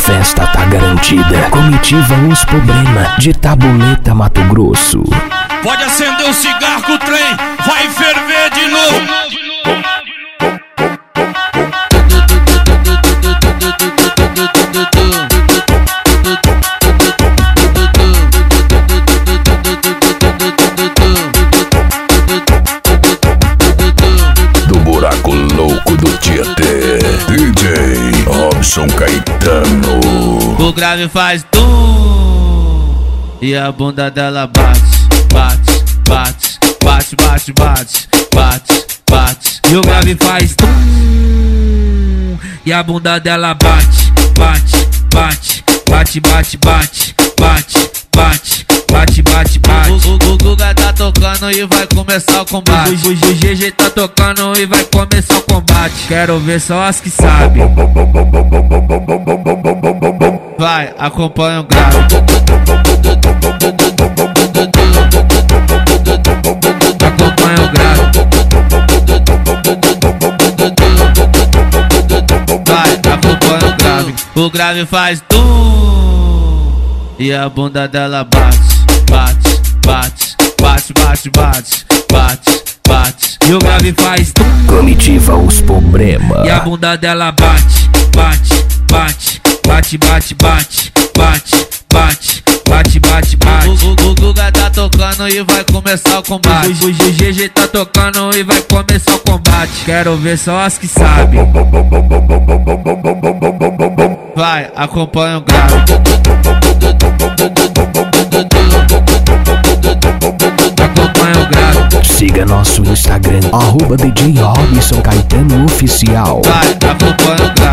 festa tá garantida. Comitiva Os Problema de Tabuleta, Mato Grosso. Pode acender o cigarro que o trem vai ferver de novo. Do buraco louco do Tietê, DJ Robson Caetano. O grave faz tum e a bunda dela bate, bate, bate, bate, bate, bate, bate, bate. E o grave faz tum e a bunda dela bate, bate, bate, bate, bate, bate, bate, bate, bate, bate, bate. O Guga tá tocando e vai começar o combate. O GG tá tocando e vai começar o combate. Quero ver só as que sabem. Vai, acompanha o grave. Acompanha o grave. Vai, acompanha o grave. O grave faz tum e a bunda dela bate, bate, bate, bate, bate, bate, bate, bate. E o grave faz tum. Comitiva Os Problema. E a bunda dela bate, bate, bate, bate, bate, bate, bate, bate, bate, bate, bate. O Guga tá tocando e vai começar o combate. O GG tá tocando e vai começar o combate. Quero ver só as que sabem. Vai, acompanha o grave. Acompanha o grave. Siga nosso Instagram, @DJ Robson Caetano Oficial. Vai, acompanha o grave.